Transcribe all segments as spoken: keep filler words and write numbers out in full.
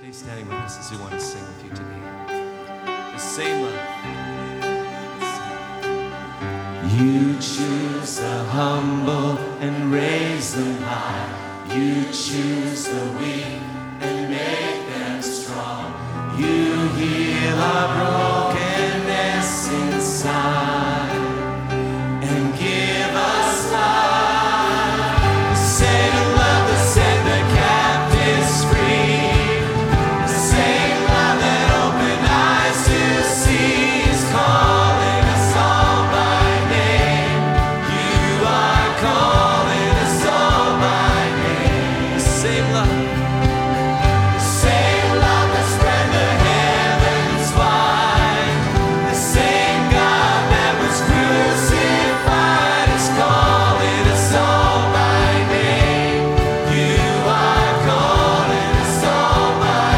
be standing with us as we want to sing with you today. The same love. You choose the humble and raise them high. You choose the weak and make them strong. You heal our brokenness inside and give us life. The same love that set the captives free. The same love that opened eyes to see is calling us all by name. You are calling us all by name. The same love. The same love that spread the heavens wide. The same God that was crucified is calling us all by name. You are calling us all by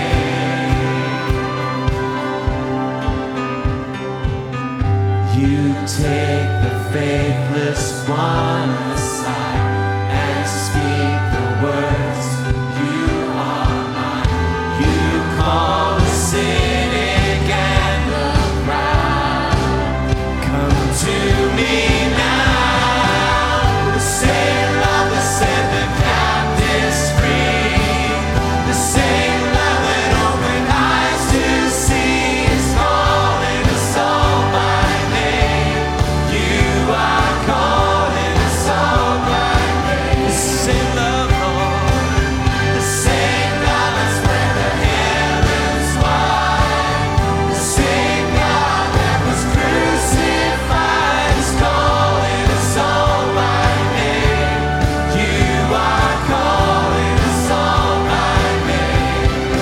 name. You take the faithless one aside and speak the words, you are mine. You call the cynic and the proud. Come to me now. The same love that set the captives free. The same love that opened eyes to see is calling us all by name. You are calling us all by name. The same love, Lord. The same God that spread the heavens wide. The same God that was crucified is calling us all by name. You are calling us all by name.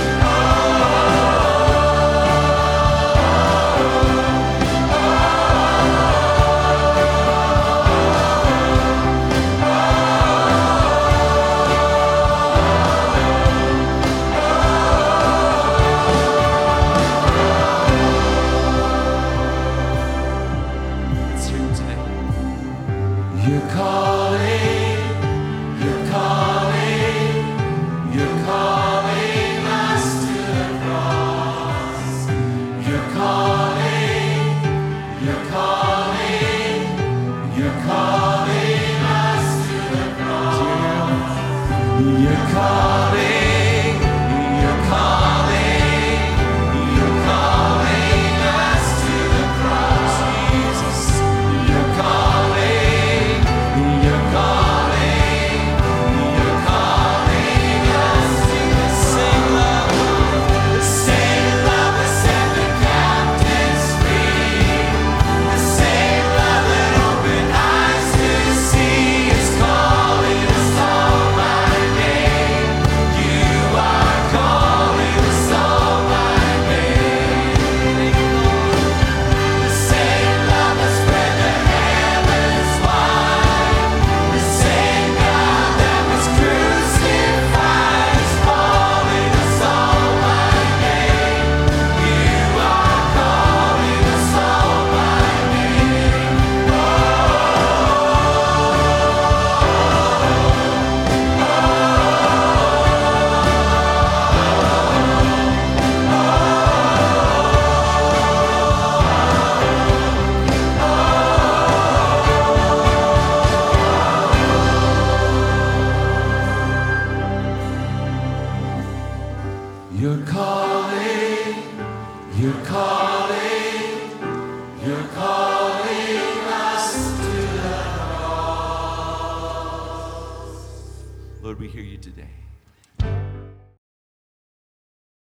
Let's hear it today. You're calling, you're calling, you're calling us to the cross. You're calling, you're calling, you're calling us to the cross. You're calling, you're calling, you're calling us to the cross. Jesus, you're calling, you're calling, you're calling us to the same love, the same love that set the captives free. The same love that opened eyes to see is calling us all by name. You are calling us all by name. The same love that spread the heavens wide. The same God that was crucified is calling us all by name. You are calling us all by name. You're calling, you're calling, you're calling us to the cross. Lord, we hear you today.